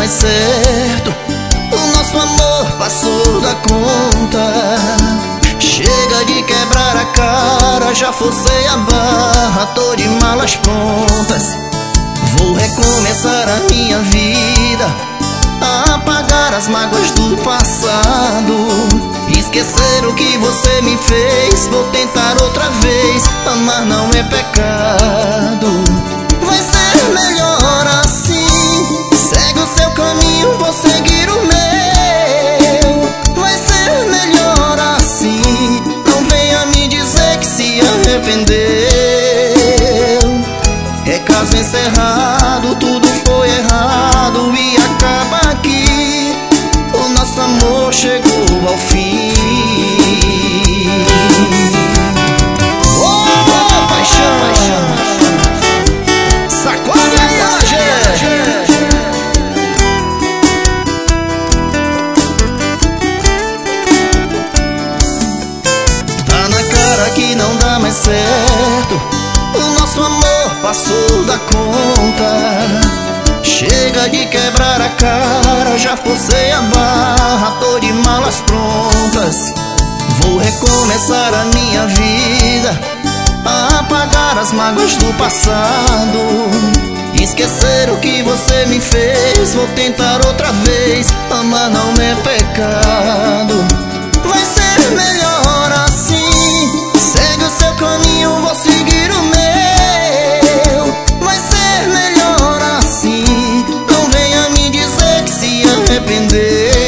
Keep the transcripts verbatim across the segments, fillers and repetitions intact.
mais certo. O nosso amor passou da conta. Chega de quebrar a cara, já forcei a barra, tô de malas prontas. Vou recomeçar a minha vida, apagar as mágoas do passado, esquecer o que você me fez. Vou tentar outra vez, amar não é pecado. Vai ser melhor assim, segue o seu caminho, vou seguir o meu. Vai ser melhor assim, não venha me dizer que se arrependeu. É caso encerrado, tudo foi errado e acaba aqui. O nosso amor chegou ao fim. Oh, paixão, paixão. Sacode aí, Alagé. Tá na cara que não dá mais certo. O nosso amor passou da conta. Chega de quebrar a cara, já forcei a barra, tô de malas prontas. Vou recomeçar a minha vida, apagar as mágoas do passado, esquecer o que você me fez. Vou tentar outra vez, amar não é pecado. Vai ser melhor assim, segue o seu caminho, vou seguir o meu. Vai ser melhor assim, não venha me dizer que se arrependeu.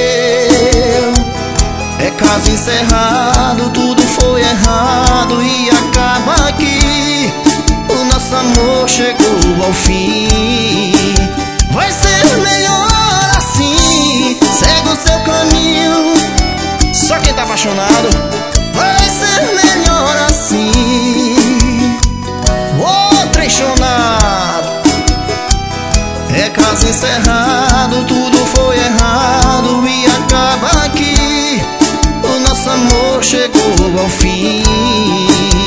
É caso encerrado, tudo foi errado e acaba aqui. O nosso amor chegou ao fim. Vai ser melhor assim, segue o seu caminho. Só quem tá apaixonado. Vai ser melhor assim. Ô, trechonado. É caso encerrado, tudo foi errado e acaba aqui. O nosso amor chegou ao fim.